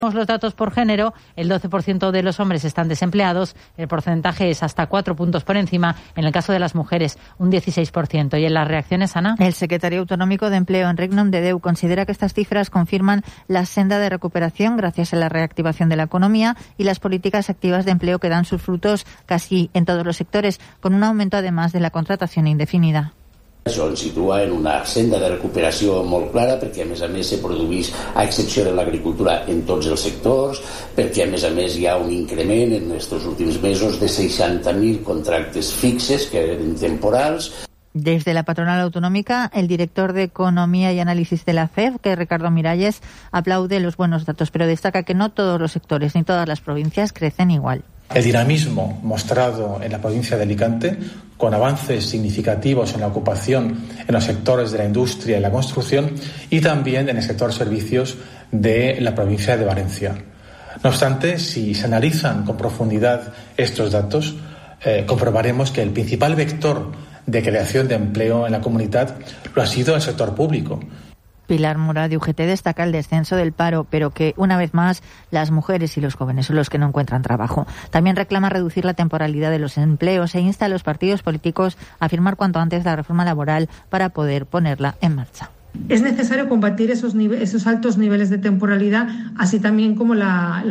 Los datos por género, el 12% de los hombres están desempleados, el porcentaje es hasta 4 puntos por encima, en el caso de las mujeres, un 16%. ¿Y en las reacciones, Ana? El secretario autonómico de Empleo, Enric Nomdedeu, considera que estas cifras confirman la senda de recuperación gracias a la reactivación de la economía y las políticas activas de empleo que dan sus frutos casi en todos los sectores, con un aumento además de la contratación indefinida. Això ens situa en una senda de recuperació molt clara perquè, a més, se produeix, a excepció de l'agricultura, en tots els sectors, perquè, a més, hi ha un increment en aquests últims mesos de 60.000 contractes fixes que eren temporals. Desde la patronal autonómica, el director de Economía y Análisis de la FEB, que es Ricardo Miralles, aplaude los buenos datos, pero destaca que no todos los sectores ni todas las provincias crecen igual. El dinamismo mostrado en la provincia de Alicante, con avances significativos en la ocupación en los sectores de la industria y la construcción y también en el sector servicios de la provincia de Valencia. No obstante, si se analizan con profundidad estos datos, comprobaremos que el principal vector de creación de empleo en la comunidad lo ha sido el sector público. Pilar Mura de UGT destaca el descenso del paro, pero que, una vez más, las mujeres y los jóvenes son los que no encuentran trabajo. También reclama reducir la temporalidad de los empleos e insta a los partidos políticos a firmar cuanto antes la reforma laboral para poder ponerla en marcha. Es necesario combatir esos altos niveles de temporalidad, así también como las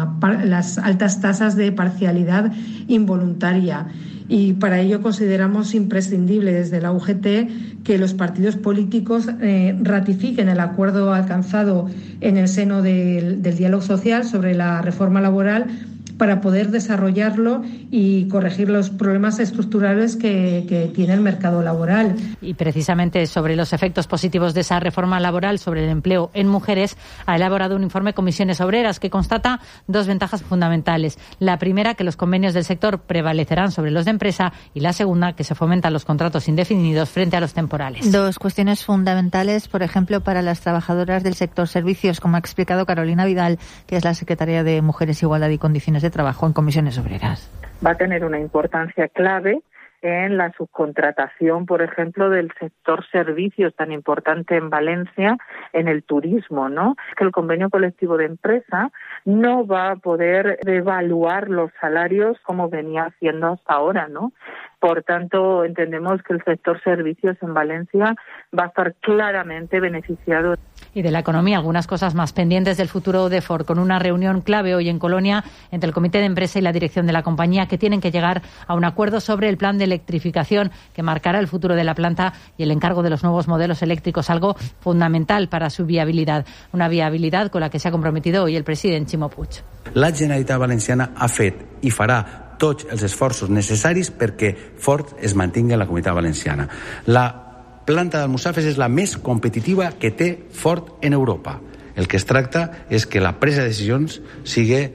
altas tasas de parcialidad involuntaria. Y para ello consideramos imprescindible desde la UGT que los partidos políticos ratifiquen el acuerdo alcanzado en el seno del diálogo social sobre la reforma laboral para poder desarrollarlo y corregir los problemas estructurales que tiene el mercado laboral. Y precisamente sobre los efectos positivos de esa reforma laboral sobre el empleo en mujeres, ha elaborado un informe Comisiones Obreras que constata dos ventajas fundamentales. La primera, que los convenios del sector prevalecerán sobre los de empresa, y la segunda, que se fomentan los contratos indefinidos frente a los temporales. Dos cuestiones fundamentales, por ejemplo, para las trabajadoras del sector servicios, como ha explicado Carolina Vidal, que es la secretaria de Mujeres, Igualdad y Condiciones de Trabajo en Comisiones Obreras. Va a tener una importancia clave en la subcontratación, por ejemplo, del sector servicios tan importante en Valencia, en el turismo, ¿no? Que el convenio colectivo de empresa no va a poder devaluar los salarios como venía haciendo hasta ahora, ¿no? Por tanto, entendemos que el sector servicios en Valencia va a estar claramente beneficiado. Y de la economía, algunas cosas más pendientes del futuro de Ford, con una reunión clave hoy en Colonia entre el comité de empresa y la dirección de la compañía, que tienen que llegar a un acuerdo sobre el plan de electrificación que marcará el futuro de la planta y el encargo de los nuevos modelos eléctricos, algo fundamental para su viabilidad. Una viabilidad con la que se ha comprometido hoy el presidente Ximo Puig. La Generalitat Valenciana ha fet i farà tots els esforços necessaris perquè Ford es mantingui en la Comunitat Valenciana. La planta d'Almussafes és la més competitiva que té Ford en Europa. El que es tracta és que la presa de decisions sigui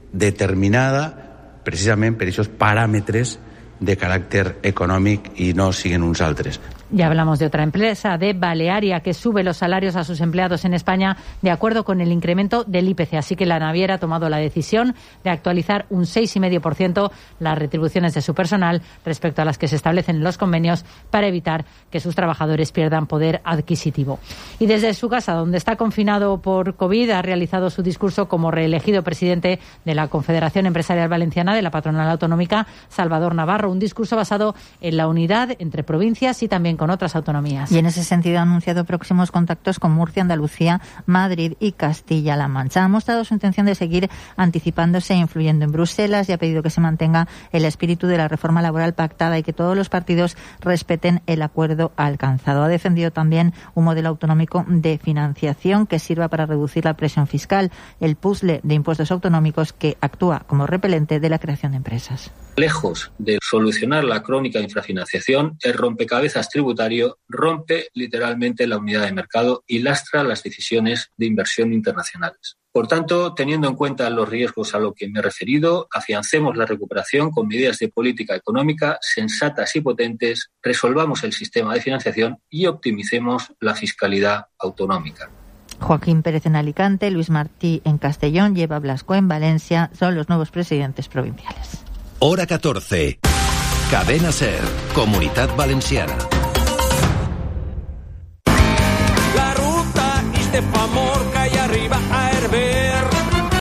determinada precisament per aquests paràmetres de caràcter econòmic i no siguin uns altres. Ya hablamos de otra empresa, de Balearia, que sube los salarios a sus empleados en España de acuerdo con el incremento del IPC. Así que la naviera ha tomado la decisión de actualizar un 6,5% las retribuciones de su personal respecto a las que se establecen en los convenios para evitar que sus trabajadores pierdan poder adquisitivo. Y desde su casa, donde está confinado por COVID, ha realizado su discurso como reelegido presidente de la Confederación Empresarial Valenciana de la Patronal Autonómica, Salvador Navarro. Un discurso basado en la unidad entre provincias y también con otras autonomías. Y en ese sentido ha anunciado próximos contactos con Murcia, Andalucía, Madrid y Castilla-La Mancha. Ha mostrado su intención de seguir anticipándose e influyendo en Bruselas y ha pedido que se mantenga el espíritu de la reforma laboral pactada y que todos los partidos respeten el acuerdo alcanzado. Ha defendido también un modelo autonómico de financiación que sirva para reducir la presión fiscal, el puzzle de impuestos autonómicos que actúa como repelente de la creación de empresas. Lejos de solucionar la crónica infrafinanciación, el rompecabezas tributario rompe literalmente la unidad de mercado y lastra las decisiones de inversión internacionales. Por tanto, teniendo en cuenta los riesgos a los que me he referido, afiancemos la recuperación con medidas de política económica sensatas y potentes, resolvamos el sistema de financiación y optimicemos la fiscalidad autonómica. Joaquín Pérez en Alicante, Luis Martí en Castellón y Eva Blasco en Valencia son los nuevos presidentes provinciales. Hora 14. Cadena SER, Comunitat Valenciana. La ruta ix de Famorca i arriba a Hervé.